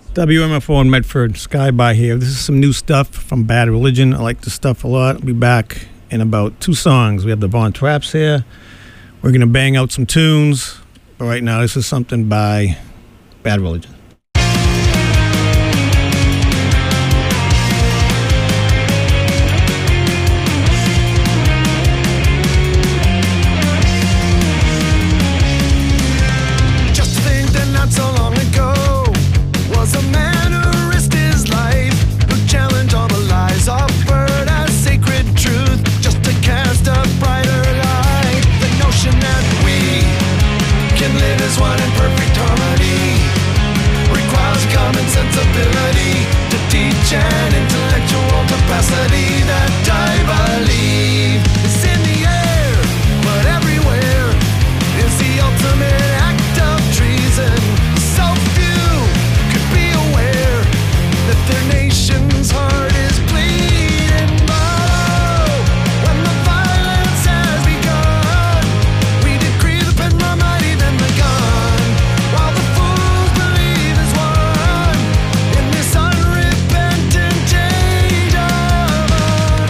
WMFO in Medford, Skyby here. This is some new stuff from Bad Religion. I like this stuff a lot. I'll be back in about 2 songs. We have the Von Trapps here. We're going to bang out some tunes. But right now, this is something by Bad Religion. An intellectual capacity that I believe is in the air, but everywhere is the ultimate act of treason. So few could be aware that their nation's heart is bleeding. Oh, when the violence has begun, we decree the pen more mighty than the gun, while the fools believe is won in this unrepentant age of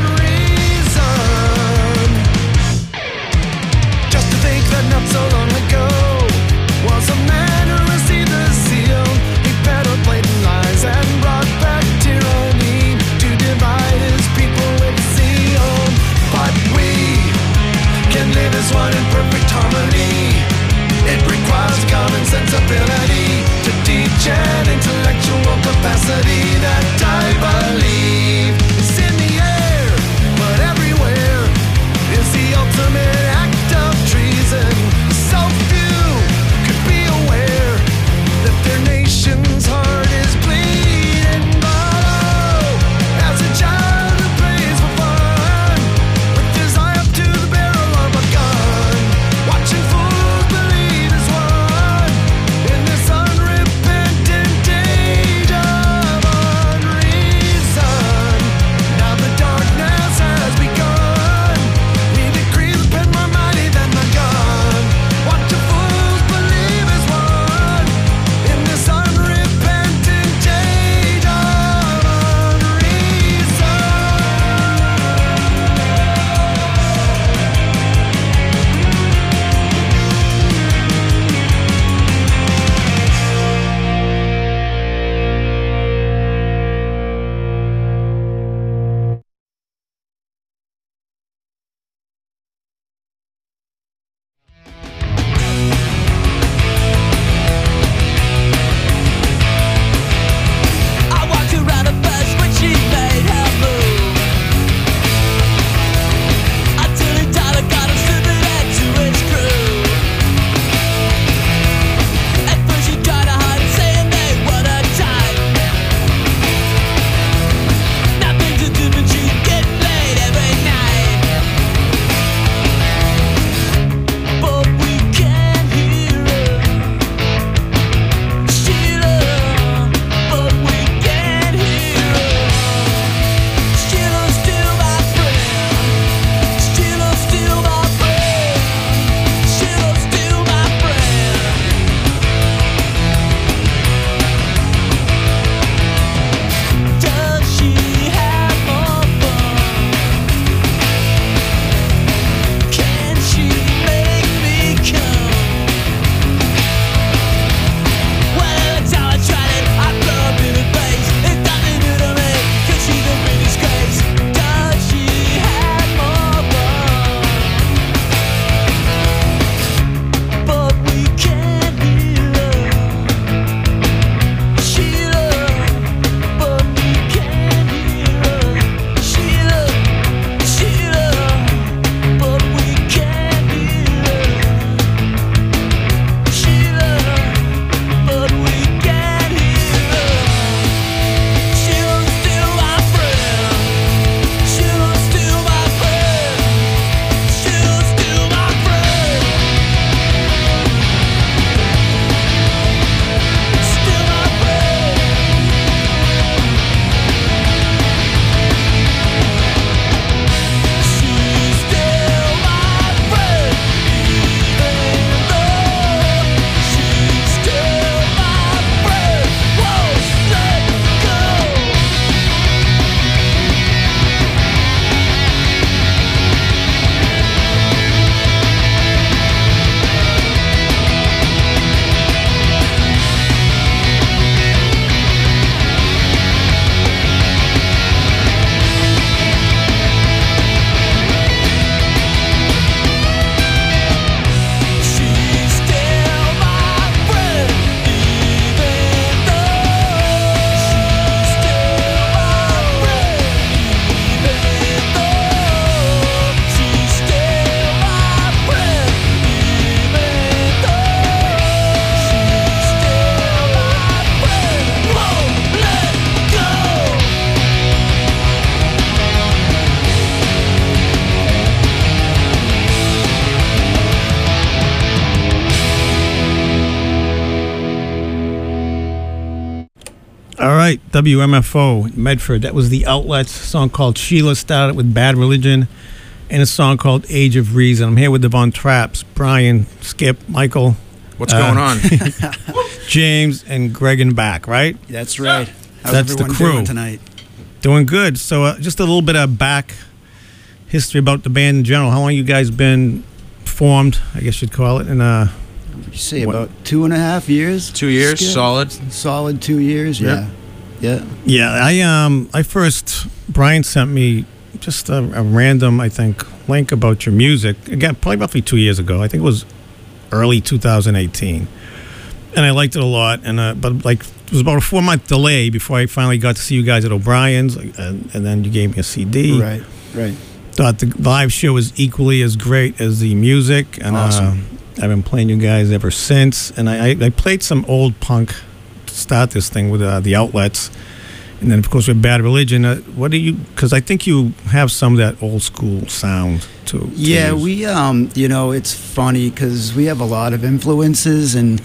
All right, WMFO, Medford. That was The Outlets. A song called Sheila started with Bad Religion, and a song called Age of Reason. I'm here with the Von Trapps, Brian, Skip, Michael. What's going on? James and Greg in back, right? That's right. How's That's the everyone crew. doing tonight? Doing good. So just a little bit of back history about the band in general. How long you guys been formed, I guess you'd call it, in What'd you say, about 2.5 years? 2 years, Skip? solid. Solid 2 years, yeah. Yeah. Yeah, I first, Brian sent me just a random, I think, link about your music. Again, probably roughly 2 years ago. I think it was early 2018. And I liked it a lot. And but like it was about a 4-month delay before I finally got to see you guys at O'Brien's. And then you gave me a CD. Right. Thought the live show was equally as great as the music. And Awesome. I've been playing you guys ever since. And I played some old punk to start this thing with the Outlets. And then, of course, with Bad Religion, what do you... Because I think you have some of that old school sound, too. Yeah, we, it's funny because we have a lot of influences and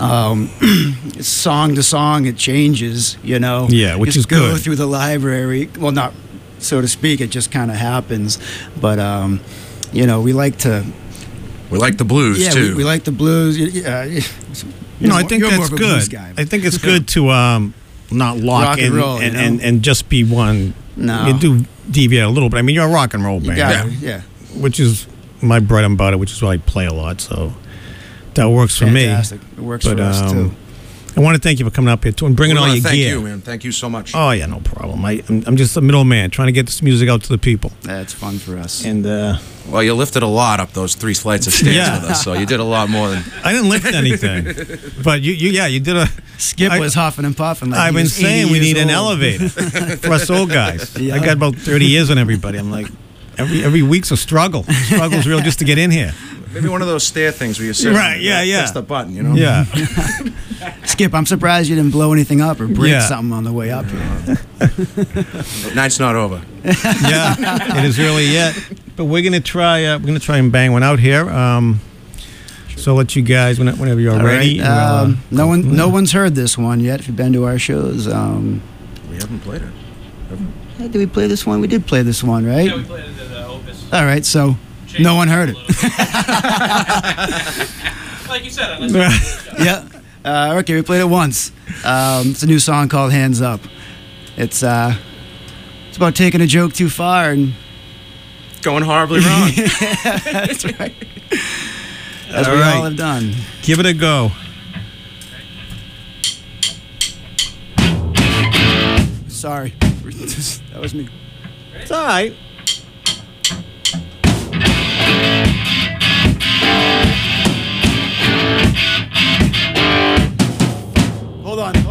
song to song it changes, Yeah, which just is go good. through the library. Well, not so to speak, it just kind of happens. But, we like to... We like the blues, Yeah, too. we like the blues. I think you're more that's of a blues good. guy. I think it's good to not lock Rock and in roll, and just be one. No. You do deviate a little bit. I mean, you're a rock and roll band, Yeah. which is my bread and butter, which is what I play a lot. So that works for Fantastic. me. It works for us, too. I want to thank you for coming up here too and bringing We all wanna your thank gear. you, man. Thank you so much. Oh yeah, no problem. I'm just a middleman trying to get this music out to the people. That's fun for us. And Well, you lifted a lot up those 3 flights of stairs Yeah. with us, so you did a lot more than... I didn't lift anything, but you did a. Skip was huffing and puffing. Like I've he been was 80 saying we years need an old. elevator for us old guys. Yeah. I got about 30 years on everybody. I'm like, every week's a struggle. Struggle's real just to get in here. Maybe one of those stair things where you sit Right, and yeah. press the button, you know? Yeah. Skip, I'm surprised you didn't blow anything up or break Yeah. something on the way up here. But night's not over. Yeah, it is really yet. But we're gonna try. And bang one out here. So I'll let you guys whenever you're All ready. right. we'll, No one's heard this one yet. If you've been to our shows, We haven't played it. hey, did we play this one? We did play this one, right? Yeah, we played it at Opus. All right, so no one heard it. Like you said, unless Yeah. Okay, we played it once. It's a new song called "Hands Up." It's about taking a joke too far, and Going horribly wrong. that's right. As All we right. all have done. give it a go. Sorry, that was me. It's all right. Hold on.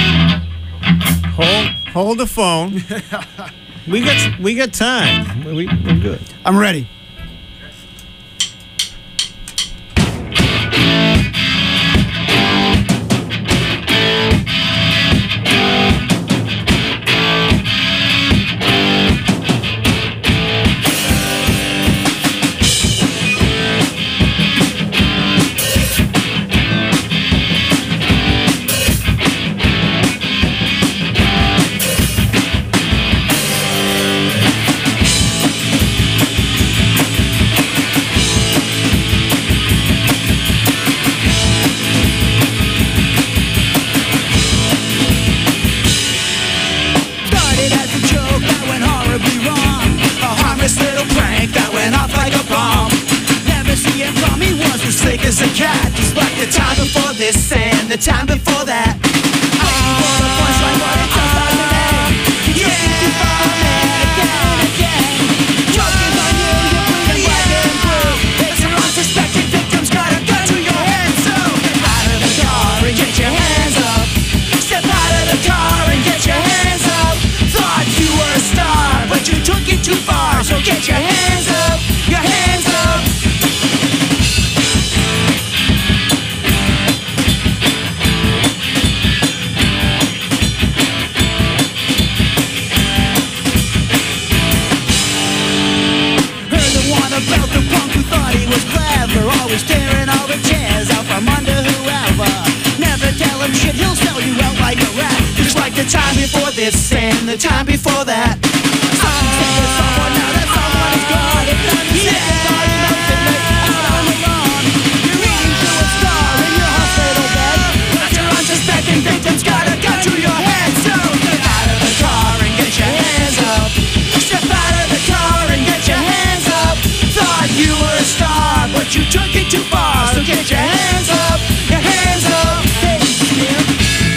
Hold the phone. We got time. We're good. I'm ready. Started as a joke that went horribly wrong. A harmless little prank that went off like a bomb. Never seeing from me was as slick as a cat. Just like the time before this and the time before that. Waiting for the punchline, but it just doesn't end. You keep falling again and again. Joking on you, you're bleeding black and blue. It's your unsuspecting victims got a gun to your head. So get out of the car and get your hands up. Step out of the car and get your hands up. Thought you were a star, but you took it too far. So get your hands up, your hands up. like the time before this and the time before that. Someone said there's someone, now that someone is gone. It's time to say goodbye, melted late out on the lawn. You're eating through a star in your hospital bed. Got your unsuspecting victims, gotta go to your head. So get out of the car and get your hands up. Step out of the car and get your hands up. Thought you were a star, but you took it too far. So get your hands up, your hands up. Hey, yeah.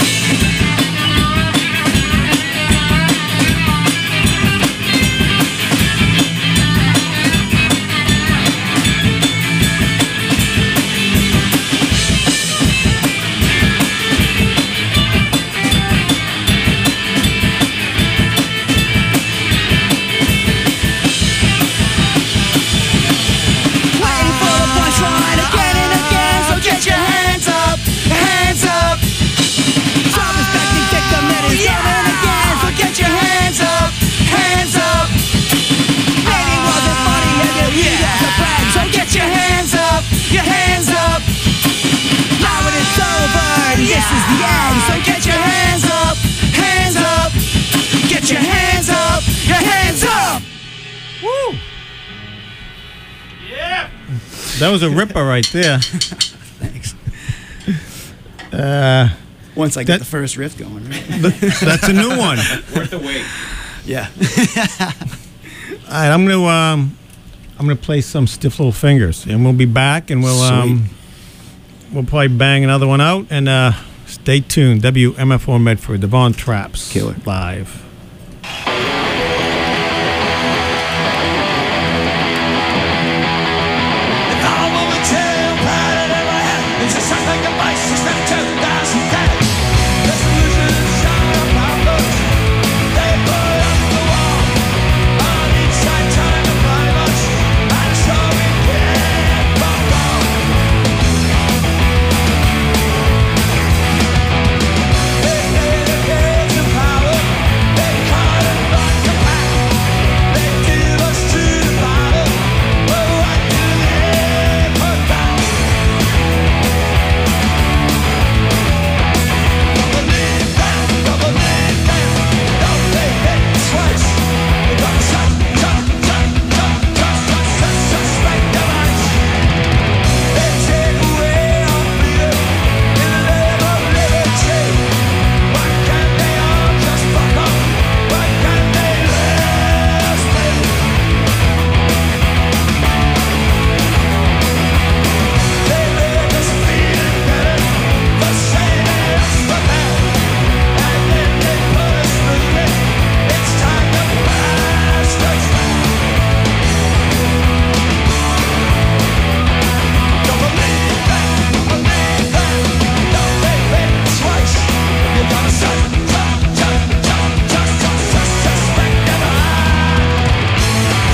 Waiting for the punchline again and again. So get your hands up, your hands up. Self-respecting victim that is coming again. So get your hands up, hands up. Maybe wasn't funny and you need a friend. So get your hands up, your hands up. Now when it's over, this is the end. So get your hands up, hands up. Get your hands up, your hands up. Woo! Yeah. That was a ripper right there. Thanks. Uh, Once I That- get the first riff going, right? that's a new one. Worth the wait. Yeah. All right, I'm gonna play some Stiff Little Fingers, and we'll be back, and Sweet. we'll probably bang another one out, and stay tuned. WMFO Medford, the Von Traps, Killer. live. If I were a tale pride I'd ever had, it's just something that might suspect 2,000 dead. Resolutions shine up our books. They put up the wall. On each side trying to find us. I'm sure we can't fall wrong. They play the games of power. They caught and lock the pack. They give us to the bottom. But what do they put back? Don't believe that, don't believe that. Don't think it twice. We're gonna suspect their minds. They take away our freedom in the name of liberty. Why can't they all just fuck off? Why can't they let us live? They make us feel better for saving us from hell. And then they put us through it. It's time to blast us back. Don't believe that, don't believe that. Don't think it twice. You're gonna suspect their mind.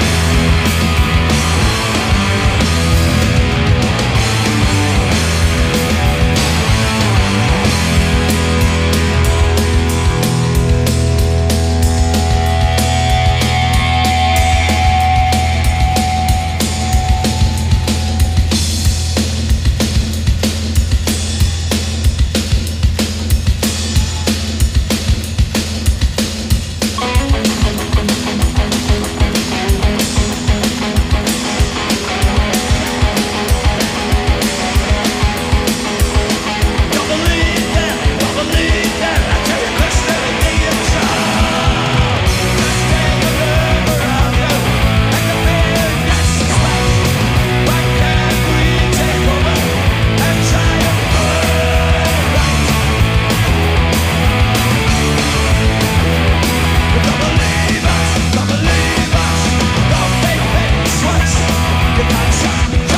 Don't believe that, don't believe that. I tell you, listen to the inside. Just take a look around you at the man that's suspect. Why can't we take over and try to put it right? Don't believe us, don't believe us. Don't think it twice. You gotta suspect the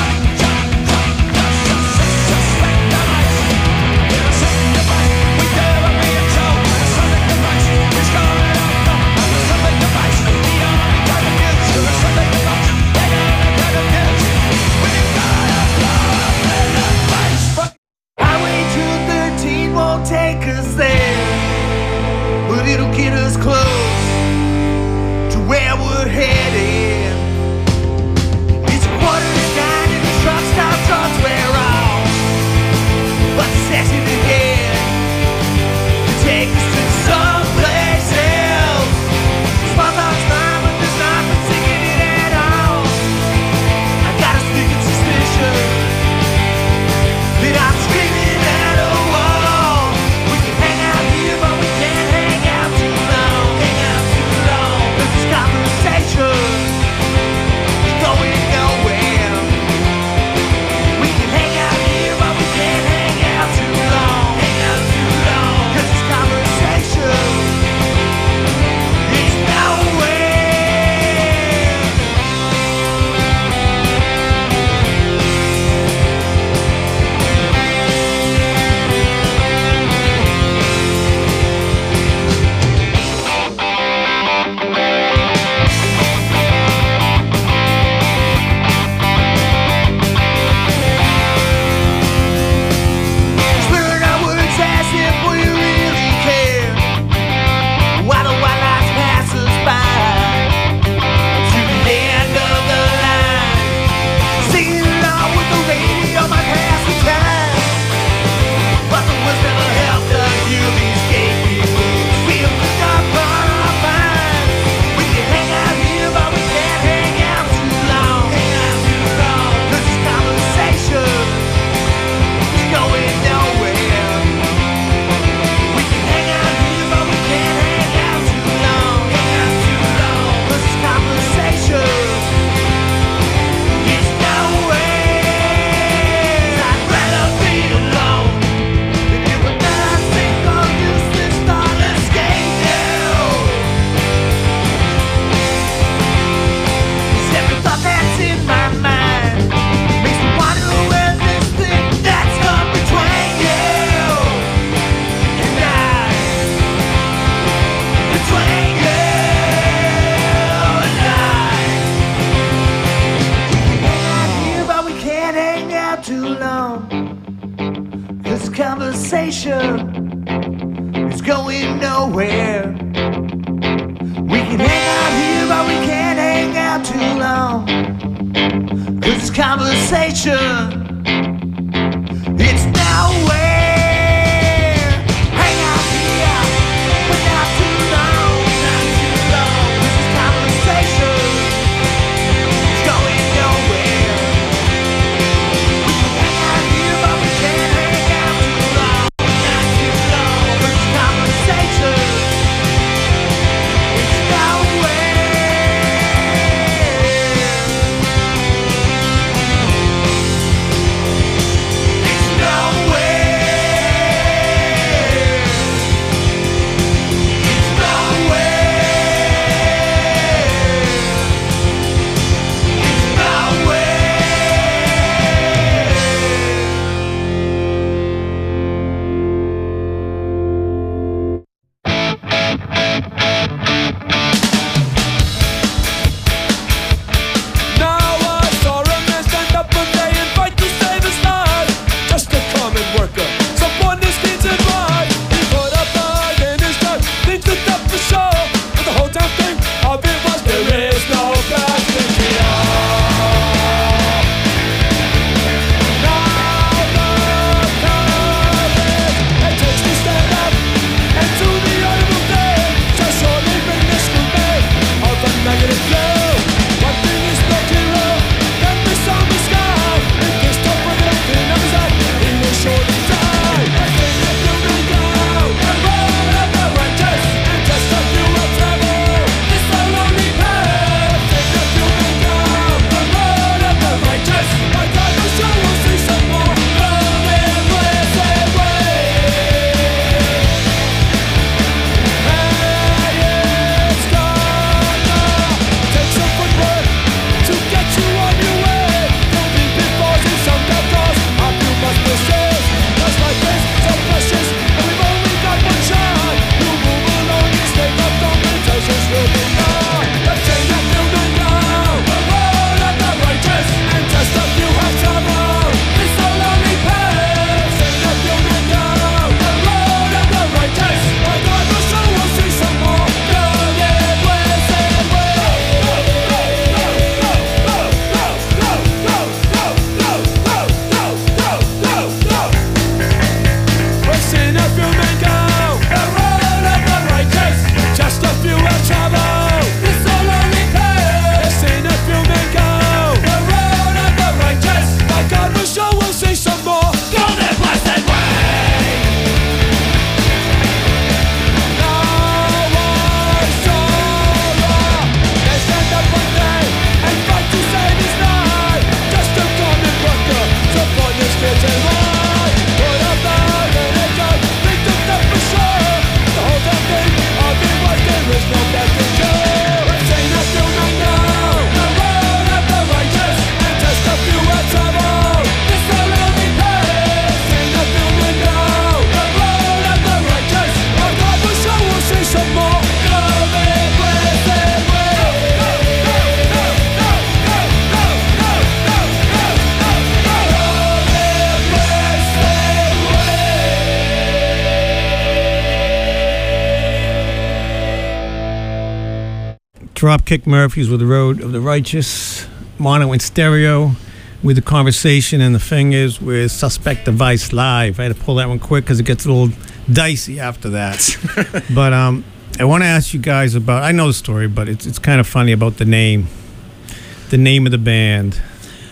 lies. Innocent device, we never be told. Something device, it's going on. Something device, the only kind of news. Something device, the only kind of news. We gotta love and advice. Highway 213 won't take us there, but it'll get us close to where we're headed. It's 8:45 and the truck stop trucks wear off. But the section ahead to take us to the conversation is going nowhere. We can hang out here, but we can't hang out too long. 'Cause this conversation, it's nowhere. Hang out here, but not too long, not too long. 'Cause this conversation is going nowhere. We can hang out here, but we can't hang out too long, not too long. 'Cause this conversation, it's nowhere. It's Dropkick Murphys with the Road of the Righteous, mono and stereo with the conversation and the fingers with Suspect Device Live. I had to pull that one quick because it gets a little dicey after that. But I want to ask you guys about, I know the story, but it's kind of funny about the name of the band.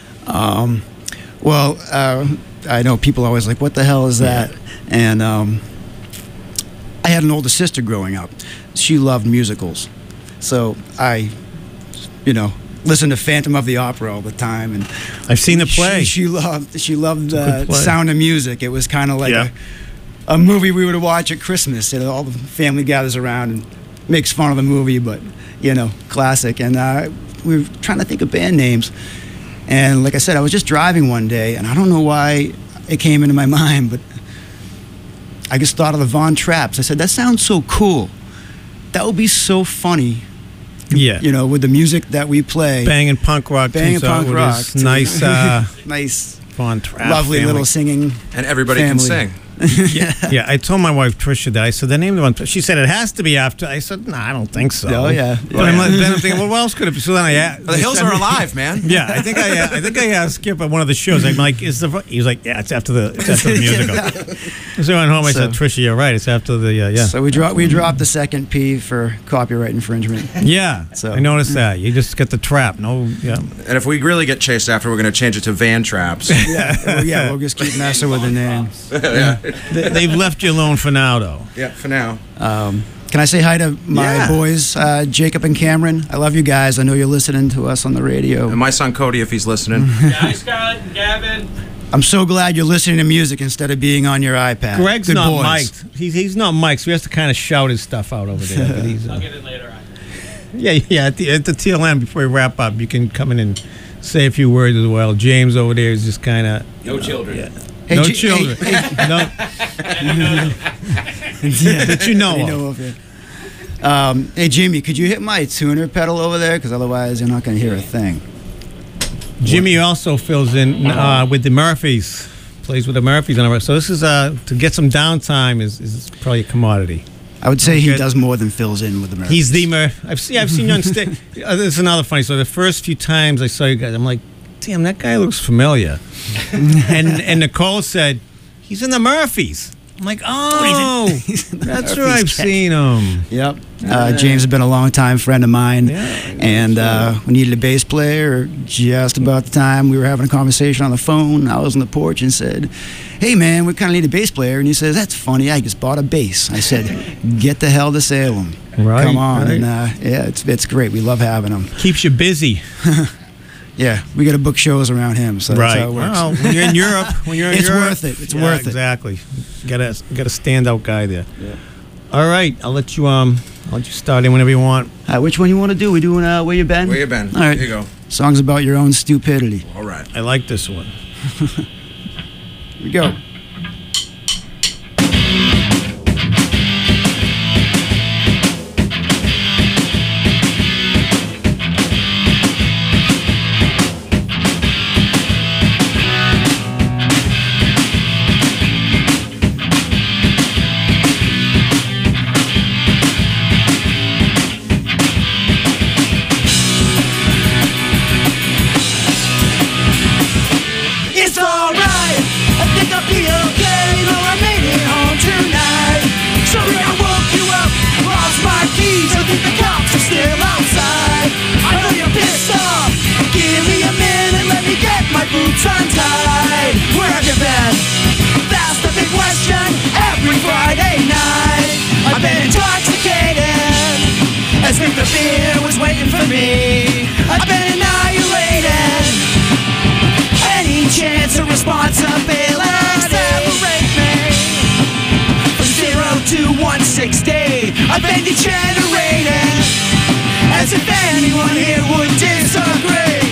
Well, I know people are always like, what the hell is that? And I had an older sister growing up. She loved musicals. So I, listened to Phantom of the Opera all the time. And I've seen the play. She loved Sound of Music. It was kind of like a movie we would watch at Christmas. All the family gathers around and makes fun of the movie, but, classic. And we were trying to think of band names. And like I said, I was just driving one day, and I don't know why it came into my mind, but I just thought of the Von Trapps. I said, that sounds so cool. That would be so funny. Yeah. With the music that we play. Banging punk rock. Banging punk rock. Nice. Nice. Von Trapp Lovely family. little singing. And everybody family. can sing. Yeah, I told my wife Trisha that. I said the name of the one. She said it has to be after. I said, no, I don't think so. Oh yeah. But then I'm thinking, well, what else could it be? So then The hills are alive, man. Yeah, I think I asked Skip at one of the shows. I'm like, he was like, yeah, it's after the musical. So I went home. I said, Trisha, you're right. It's after the yeah. So we dropped the second P for copyright infringement. Yeah, So- I noticed that. You just get the trap. No, yeah. And if we really get chased after, we're going to change it to Van Traps. Yeah, we'll just keep messing with the name. They've left you alone for now, though. Yeah, for now. Can I say hi to my boys, Jacob and Cameron? I love you guys. I know you're listening to us on the radio. And my son Cody, if he's listening. Hi, Scarlett and Gavin. I'm so glad you're listening to music instead of being on your iPad. Greg's Good not boys. mic'd. He's not mic'd, so he has to kind of shout his stuff out over there. But he's, I'll get in later on. yeah. At the tail end, before we wrap up, you can come in and say a few words as well. James over there is just kind of No children. Yeah. Hey, No G- children. No. Yeah, That you know I of. know of it. Hey, Jimmy, could you hit my tuner pedal over there? Because otherwise you're not going to hear a thing. Jimmy also fills in with the Murphys. Plays with the Murphys on it. So this is to get some downtime is probably a commodity. I would say he Okay. does more than fills in with the Murphys. He's the I've seen you on stage. This is another funny. So the first few times I saw you guys, I'm like, damn, that guy looks familiar. and Nicole said, he's in the Murphys. I'm like, oh, that's where I've seen him. Yep. James has been a long-time friend of mine, and we needed a bass player just about the time we were having a conversation on the phone. I was on the porch and said, hey, man, we kind of need a bass player. And he says, that's funny. I just bought a bass. I said, get the hell to Salem. Right, Come on. right. And, yeah, it's great. We love having him. Keeps you busy. Yeah, we got to book shows around him, so that's how it works. Well, when you're in Europe, It's worth it. It's worth it. Exactly. Got a standout guy there. Yeah. All right, I'll let you start in whenever you want. Which one you want to do? We doing Where You Been? Where you been? All right. Here you go. Songs about your own stupidity. All right. I like this one. Here we go. It's alright, I think I'll be okay. Though I made it home tonight. Sorry I woke you up, lost my keys. I think the cops are still outside. I know you're pissed off. Give me a minute, let me get my boots untied. Where have you been? That's the big question. Every Friday night, I've been intoxicated, as if the beer was waiting for me. I've been annihilated. Any chance of responsibility? Separate me from 0 to 160. I've been degenerated, as if anyone here would disagree.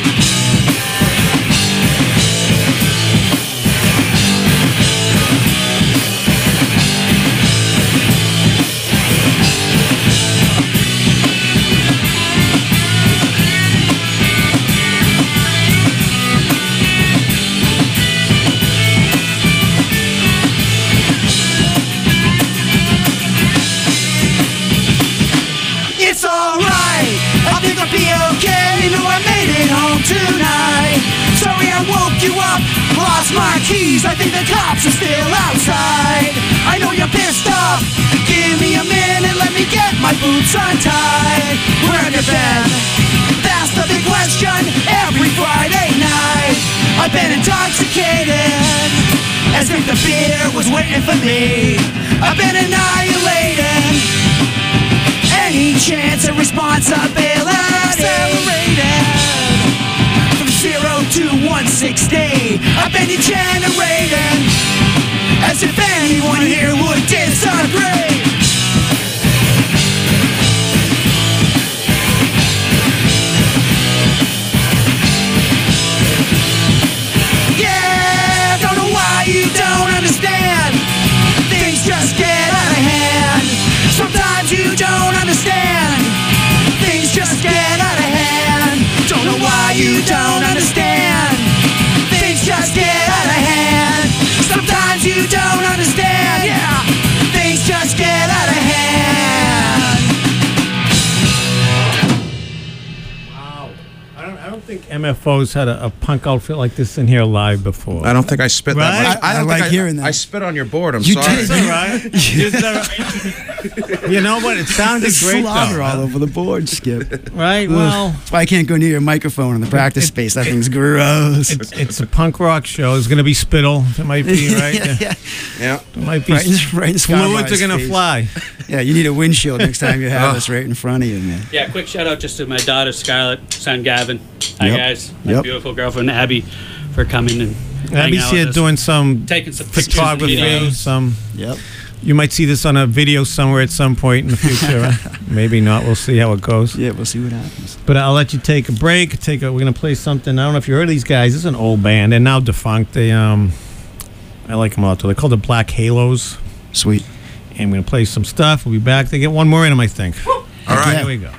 It's alright, I think I'll be okay. No, I made it home tonight. Sorry I woke you up, lost my keys. I think the cops are still outside. I know you're pissed off. Give me a minute, let me get my boots untied. Where have you been? That's the big question. Every Friday night, I've been intoxicated, as if the beer was waiting for me. I've been annihilated. Any chance of responsibility? Separated from 0 to 160. I've been degenerated, as if anyone here would disagree. Yeah, don't know why you don't understand. Things just get out of hand. Sometimes you don't understand. Things just get out of hand. Don't know why you don't understand. Things just get out of hand. Sometimes you don't understand. think MFO's had a punk outfit like this in here live before. I don't think I spit Right? that much. I don't like think hearing that. I spit on your board. I'm You sorry. did. You know what? It sounded great Slaughter all though. over the board, Skip. Right? Well, That's why I can't go near your microphone in the practice space. That thing's gross. it's a punk rock show. It's going to be spittle. It might be, right? yeah. Yeah. It might be Right in fluids Scarborough's are going to face. fly. Yeah, you need a windshield next time you have us right in front of you, man. Yeah, quick shout out just to my daughter Scarlett, son Gavin. Hi Yep. guys. My Yep. beautiful girlfriend Abby for coming and hanging Abby's out here with us. doing some Taking some pictures and photography. videos. Some Yep. you might see this on a video somewhere at some point in the future. Maybe not. We'll see how it goes. Yeah, we'll see what happens. But I'll let you take a break. We're gonna play something. I don't know if you heard of these guys. This is an old band. They're now defunct. They I like them a lot. They're called the Black Halos. Sweet. And we're gonna play some stuff. We'll be back. They get one more in them, I think. All right. Here we go.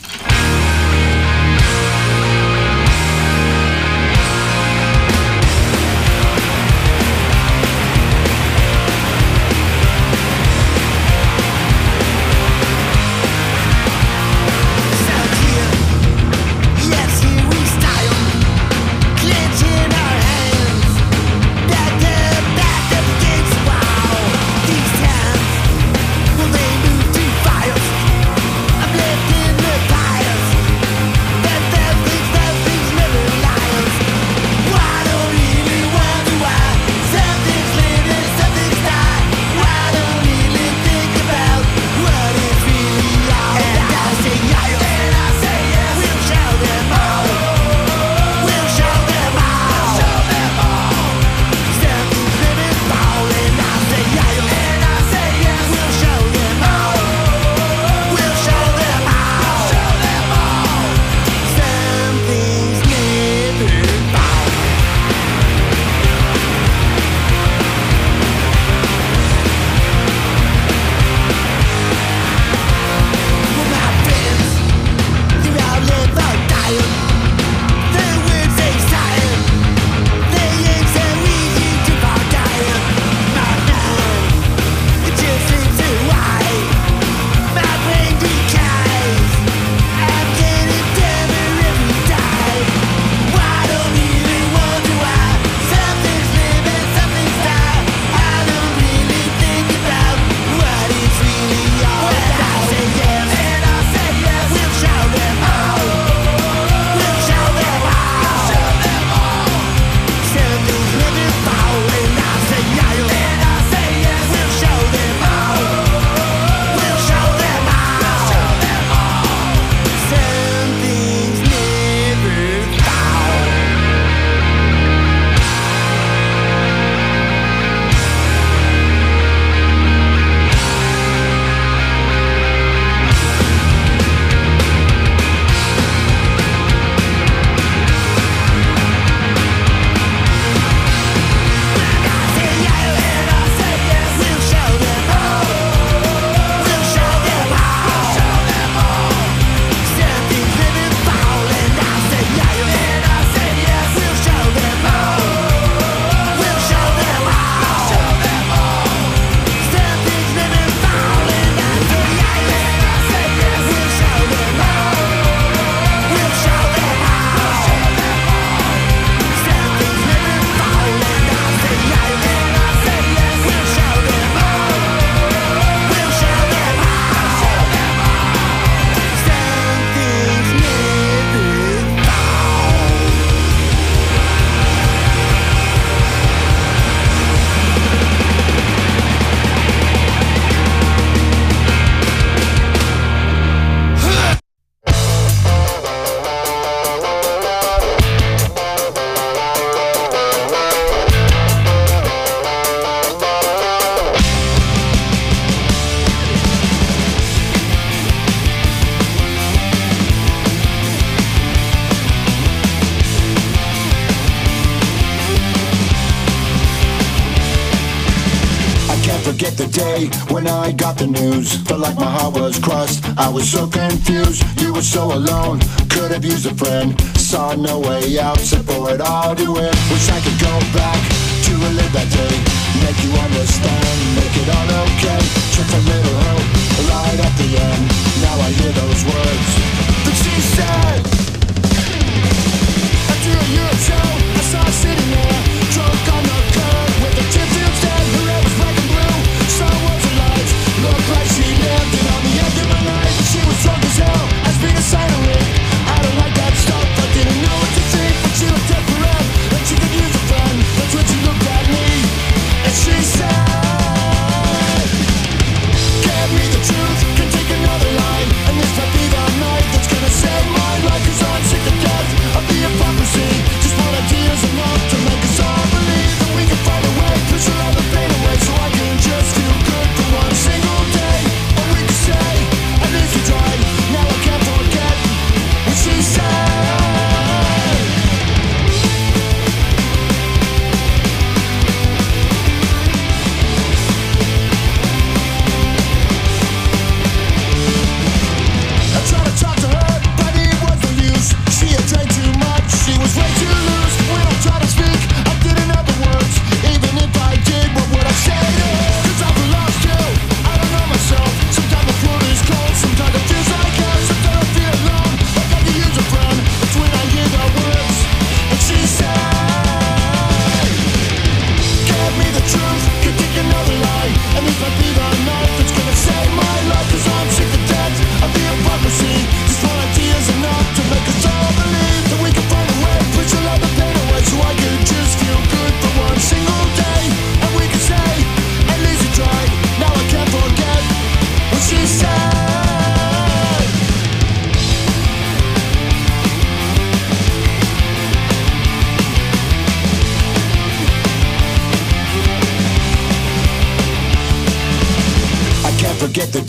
forget the day when I got the news. Felt like my heart was crushed, I was so confused. You were so alone, could have used a friend. Saw no way out, set for it all to win. Wish I could go back to relive that day. Make you understand, make it all okay. Just a little hope, a light at the end. Now I hear those words that she said.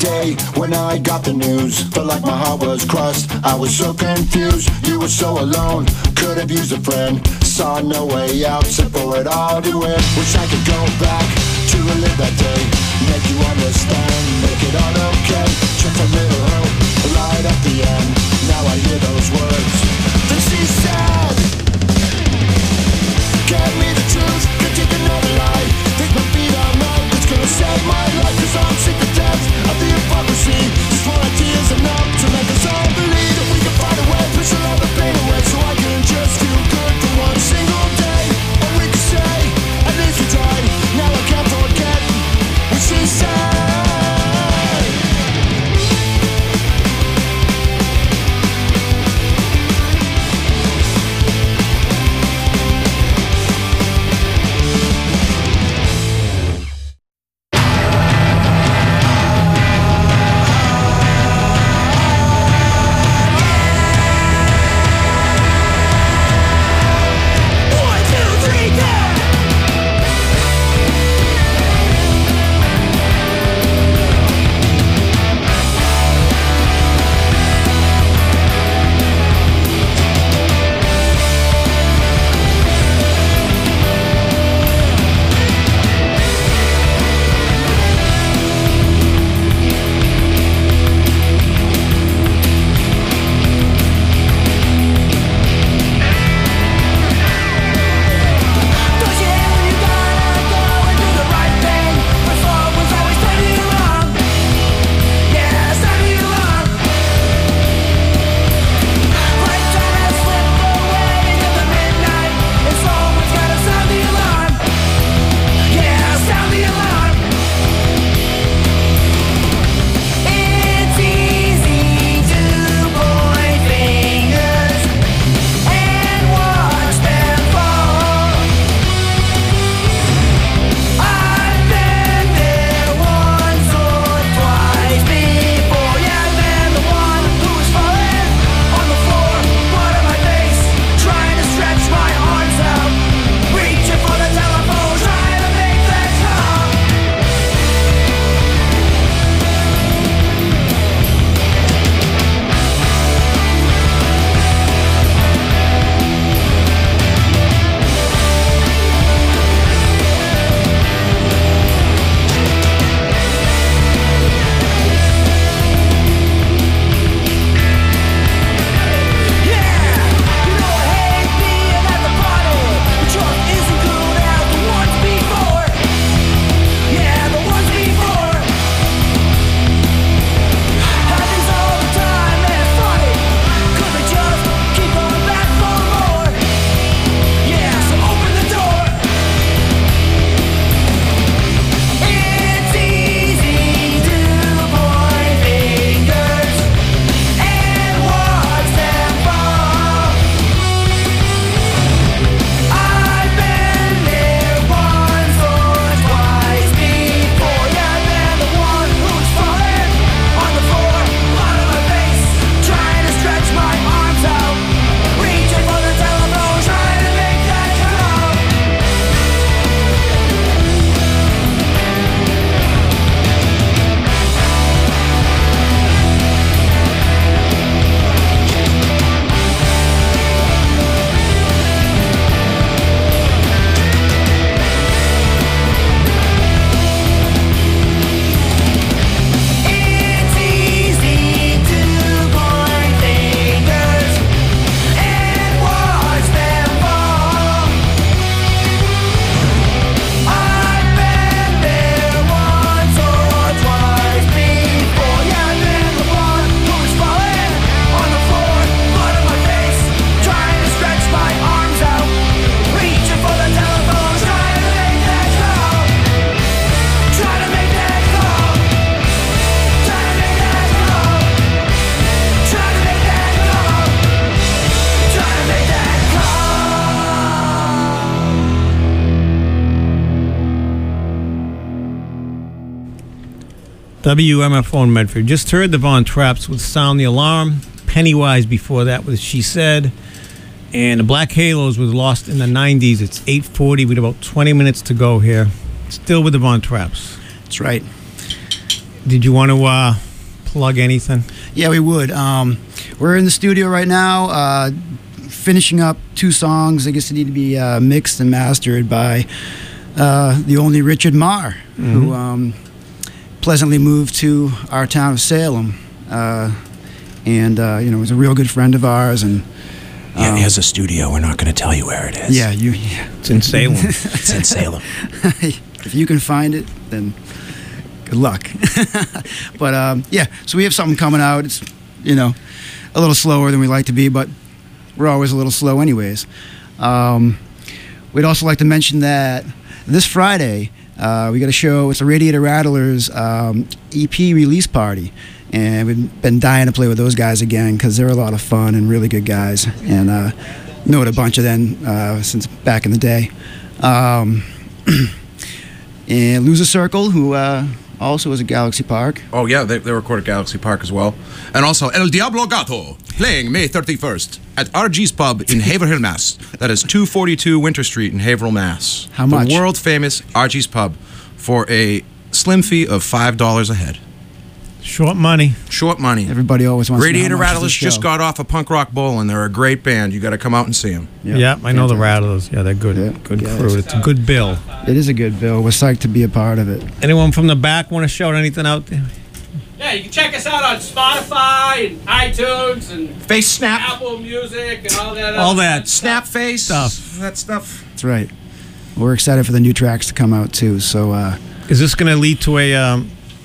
day when I got the news. Felt like my heart was crushed, I was so confused. You were so alone, could have used a friend. Saw no way out, set for it all to end. Wish I could go back to relive that day, make you understand, make it all okay. Just a little hope, light at the end. Now I hear those words that she said. Give me the truth, could take another lie. Take my feet on mud, it's gonna save my life. Cause I'm sick to death of the hypocrisy. Just one idea is enough to make us all believe that we can find a way, push all the pain away, so I can just feel good for one single day. And we can say, at least we tried. Now I can't forget what she said. WMFO in Medford. Just heard the Von Trapps with Sound the Alarm. Pennywise before that with She Said. And the Black Halos was Lost in the 90s. It's 8:40 with about 20 minutes to go here. Still with the Von Trapps. That's right. Did you want to plug anything? Yeah, we would. We're in the studio right now, finishing up 2 songs. I guess they need to be mixed and mastered by the only Richard Marr, who pleasantly moved to our town of Salem, and was a real good friend of ours. And Yeah, he has a studio. We're not going to tell you where it is. yeah, It's in Salem. It's in Salem. if you can find it, then good luck. But yeah, so we have something coming out. It's a little slower than we like to be, but we're always a little slow anyways. We'd also like to mention that this Friday we got a show. It's a Radiator Rattlers EP release party, and we've been dying to play with those guys again because they're a lot of fun and really good guys, and know a bunch of them since back in the day. And Loser Circle, who also is at Galaxy Park. Oh, yeah, they recorded Galaxy Park as well. And also El Diablo Gato, playing May 31st at RG's Pub in Haverhill, Mass. That is 242 Winter Street in Haverhill, Mass. How much? The world-famous RG's Pub for a slim fee of $5 a head. Short money. Short money. Everybody always wants Radiator to know how much is Rattlers the show. just got off a punk rock bowl, and they're a great band. You got to come out and see them. Yeah, I know the Rattlers. Yeah, they're good. Yeah, Good guys. crew. It's a good bill. It is a good bill. We're psyched to be a part of it. Anyone from the back want to shout anything out there? Yeah, you can check us out on Spotify and iTunes and Face snap. Apple Music and all that. All other that Snap face. Stuff. That stuff. That's right. We're excited for the new tracks to come out too. So Is this going to lead to a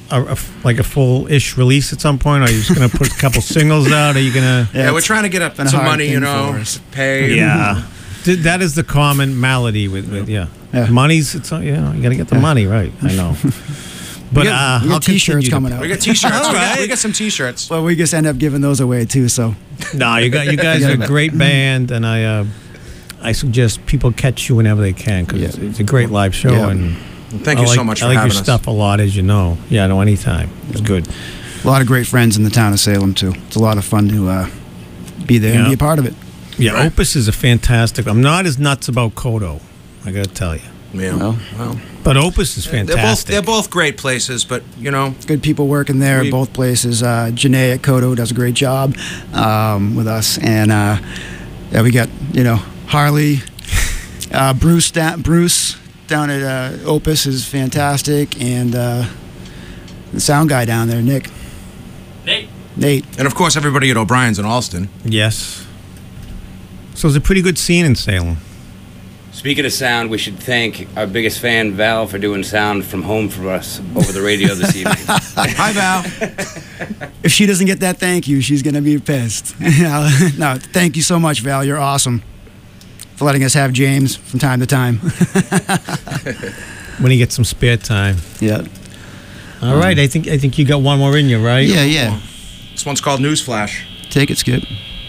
full-ish release at some point? Or are you just going to put a couple singles out? Are you going to... Yeah, we're it's trying to get up been a some hard money, thing you know, for us. pay. Yeah. That is the common malady with Yeah. Money's, you got to get the money, right. I know. But we got I'll t-shirts continue to- coming out. We got t-shirts. All we, got, right. we got some t-shirts. Well, we just end up giving those away too. So No, you guys are a great band, and I suggest people catch you whenever they can because it's a great live show. Yeah. And Thank you so much for I like having your us. stuff a lot, as you know. Yeah, no, anytime. It's good. a lot of great friends in the town of Salem too. It's a lot of fun to be there and Yeah. be a part of it. Yeah, Right. Opus is a fantastic. I'm not as nuts about Kodo, I got to tell you. Yeah. Well, But Opus is fantastic. They're both great places, but, you know, good people working there We- at both places. Janae at Kodo does a great job with us, and yeah, we got Harley, Bruce down at Opus is fantastic, and the sound guy down there, Nate. and of course everybody at O'Brien's in Alston. Yes. So it's a pretty good scene in Salem. Speaking of sound, we should thank our biggest fan, Val, for doing sound from home for us over the radio this evening. Hi, Val. If she doesn't get that thank you, she's gonna be pissed. No, thank you so much, Val. You're awesome for letting us have James from time to time. When you get some spare time. Yeah. All right, I think you got one more in you, right? Yeah. This one's called Newsflash. Take it, Skip.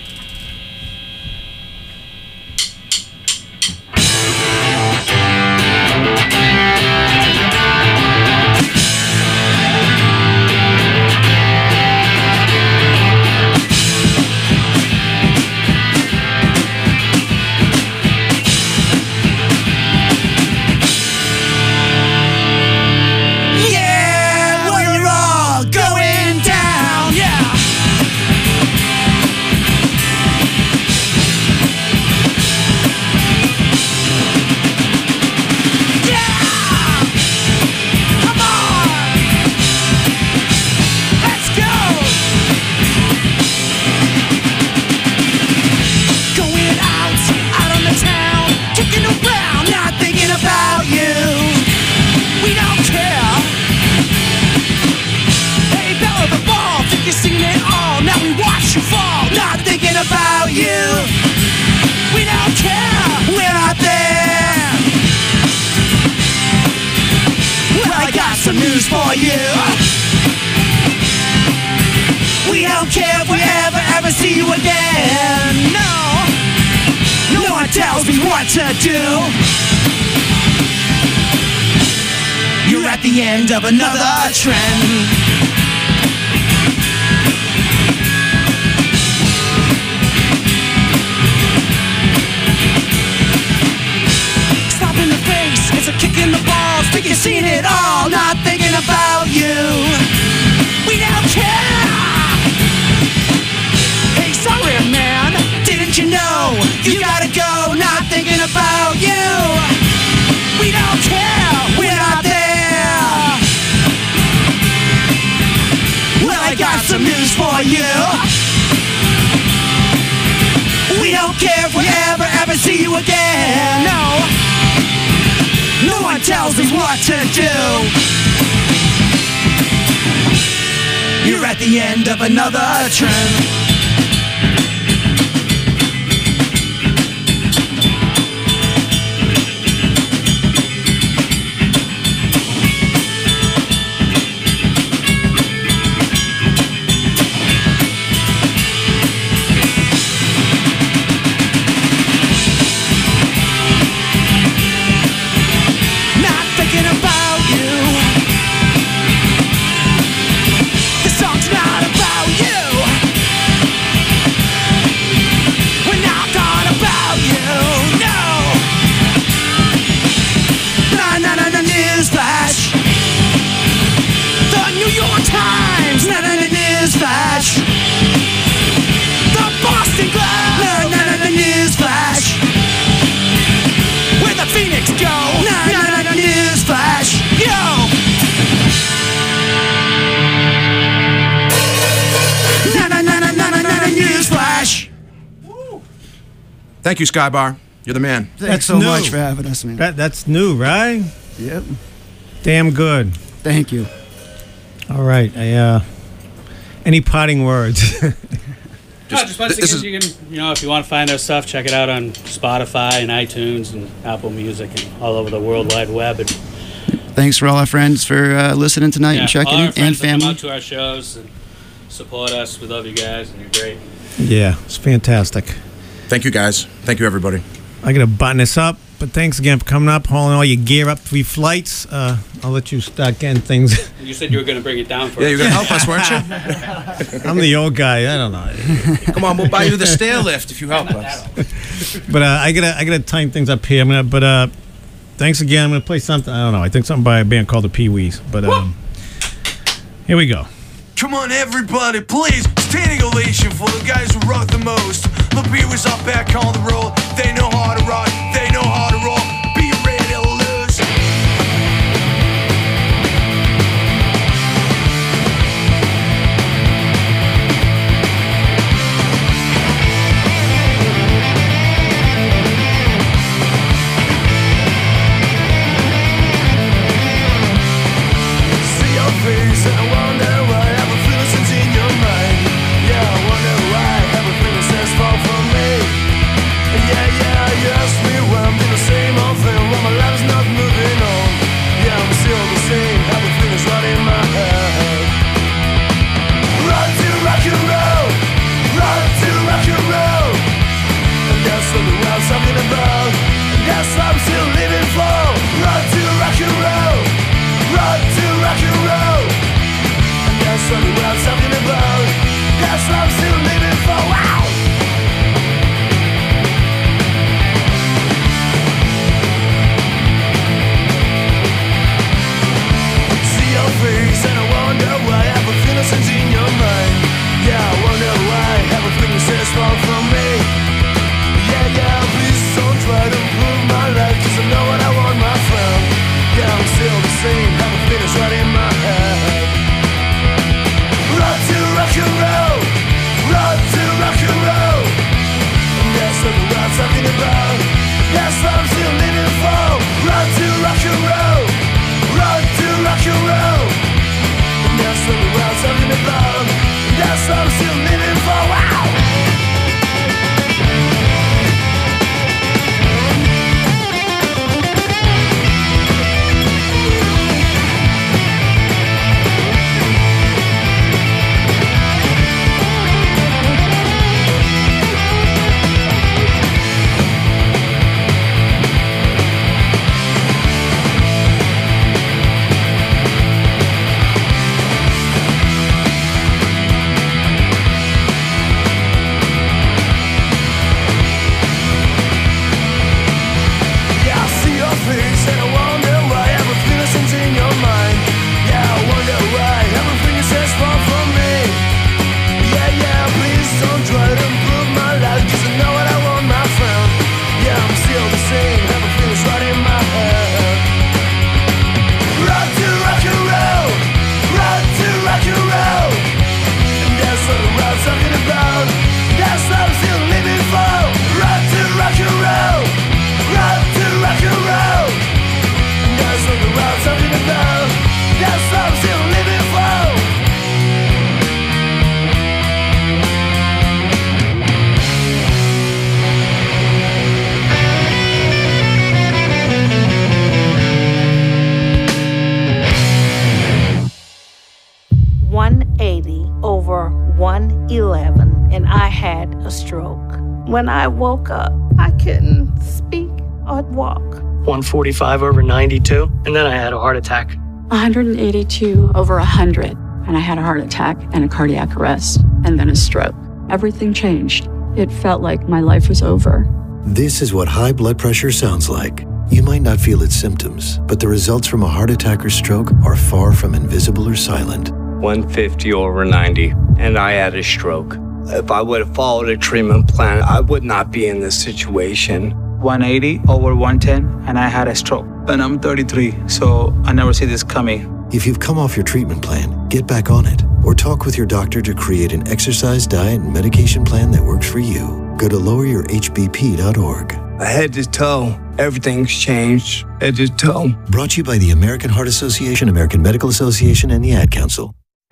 Yeah, we're all going down. Yeah. Yeah. Come on. Let's go. Going out on the town, kicking around, not thinking about you. We don't care. Hey, Bella the ball, think you've seen it all. Now we watch you fall, not thinking about you. We don't care, we're not there. Well, I got some news for you. We don't care if we ever see you again. No one tells me what to do. You're at the end of another trend. Stop in the face, it's a kick in the balls. Think you've seen it all, not thinking about you. some news for you. We don't care if we ever see you again. No, no one tells us what to do. You're at the end of another trend. Thank you, Skybar. You're the man. Thanks so much for having us, man. That's new, right? Yep. Damn good. Thank you. All right. Any parting words? Just once again, you can, if you want to find our stuff, check it out on Spotify and iTunes and Apple Music and all over the World Wide Web. And thanks for all our friends for listening tonight and checking all our in, friends and family. That come out to our shows and support us. We love you guys, and you're great. Yeah, it's fantastic. Thank you, guys. Thank you, everybody. I got to button this up, but thanks again for coming up, hauling all your gear up 3 flights. I'll let you start getting things. You said you were going to bring it down for us. Yeah, you're going to help us, weren't you? I'm the old guy. I don't know. Come on, we'll buy you the stair lift if you help us. But I gotta tighten things up here. Thanks again. I'm gonna play something. I don't know. I think something by a band called the Pee Wees. But here we go. Come on, everybody, please. Standing ovation for the guys who rock the most. The Pee Wees are back on the road. They know how to rock. They know how to roll. Be ready to lose. See your face and I wonder why everything is in your mind. Yeah, I wonder why everything says fall from me. Yeah, you ask me why I'm gonna say 1:11 and I had a stroke. When I woke up, I couldn't speak or walk. 145/92, and then I had a heart attack. 182/100, and I had a heart attack and a cardiac arrest, and then a stroke. Everything changed. It felt like my life was over. This is what high blood pressure sounds like. You might not feel its symptoms, but the results from a heart attack or stroke are far from invisible or silent. 150/90, and I had a stroke. If I would have followed a treatment plan, I would not be in this situation. 180/110, and I had a stroke. And I'm 33, so I never see this coming. If you've come off your treatment plan, get back on it, or talk with your doctor to create an exercise, diet, and medication plan that works for you. Go to loweryourhbp.org. Head to toe, everything's changed. Head to toe. Brought to you by the American Heart Association, American Medical Association, and the Ad Council.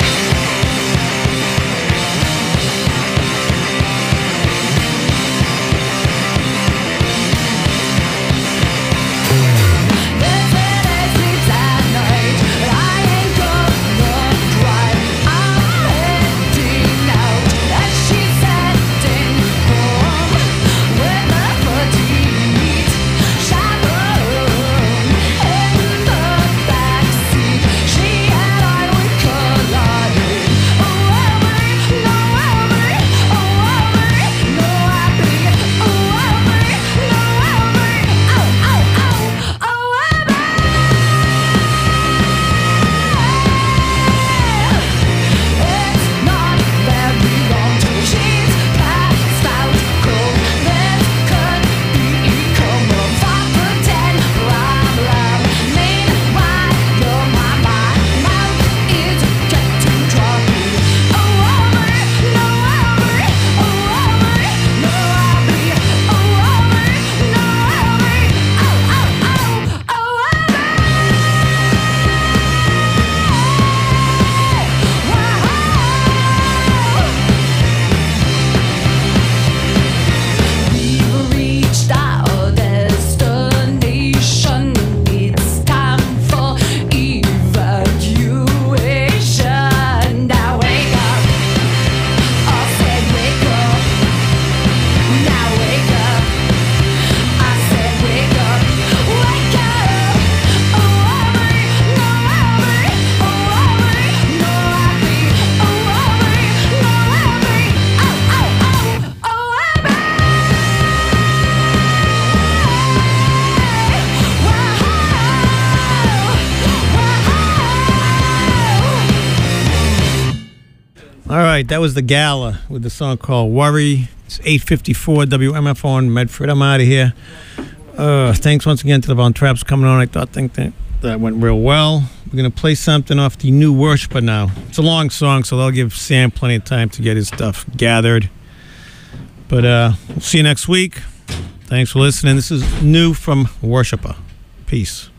All right, that was the Gala with the song called Worry. It's 8:54 WMF on Medford. I'm out of here. Thanks once again to the Von Trapps coming on. I think that went real well. We're going to play something off the new Worshiper now. It's a long song, so that'll give Sam plenty of time to get his stuff gathered. But we'll see you next week. Thanks for listening. This is new from Worshiper. Peace.